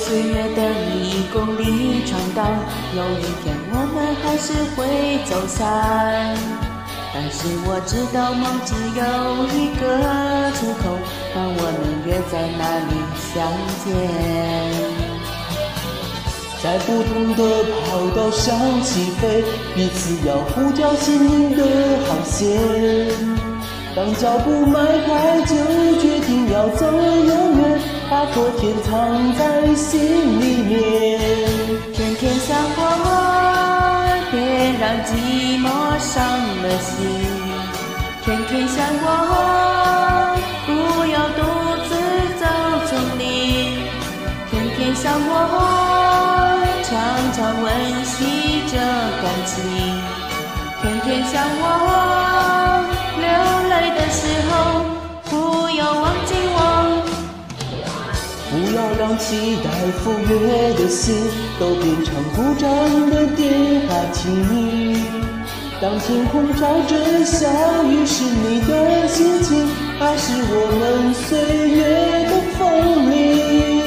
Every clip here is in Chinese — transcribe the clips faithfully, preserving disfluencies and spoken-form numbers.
岁月的迷宫里闯荡，有一天我们还是会走散。但是我知道梦只有一个出口，当我们约在那里相见。 在不同的跑道上起飞，彼此要呼叫心灵的航线。当脚步迈开，就决定要走永远，把昨天藏在心里面。 天天想我，别让寂寞伤了心。天天想我，不要独自走丛林。天天想我，常常温习着感情。天天想我，流泪的时候不要忘记我。 不要让期待赴约的心都变成故障的电话亭。当天空飘着小雨，是你的心情，还是我们岁月的风铃？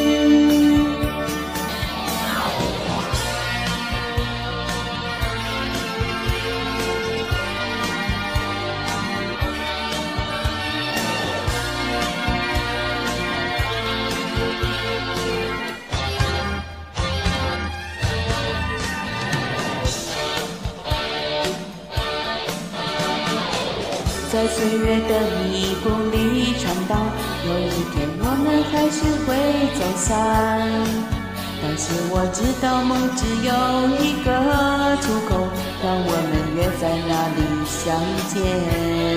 在岁月的迷宫里闯荡，有一天我们还是会走散。但是我知道梦只有一个出口，当我们约在那里相见。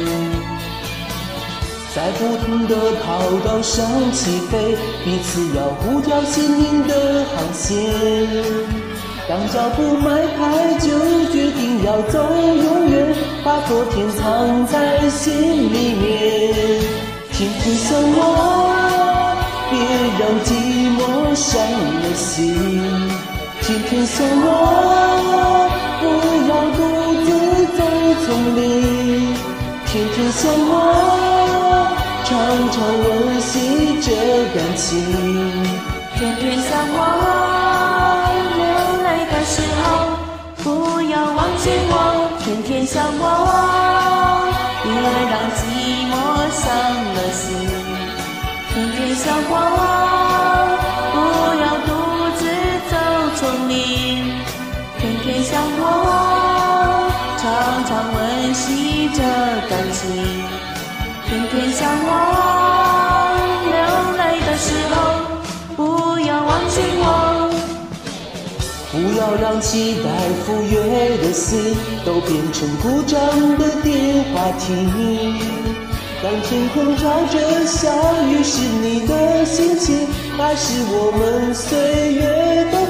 在不同的跑道上起飞，彼此要呼叫心灵的航线。当脚步迈开，就决定要走永远，把昨天藏在心里面。天天想我，别让寂寞伤了心。天天想我，不要独自走丛林。天天想我，常常温习着感情。 天天想我，流泪的时候不要忘记我。天天想我，别让寂寞伤了心。天天想我，不要独自走丛林。天天想我，常常温习着感情。天天想我，流泪的时候不要忘记我。 不要让期待赴约的心都变成故障的电话亭。当天空飘着小雨，是你的心情，还是我们岁月的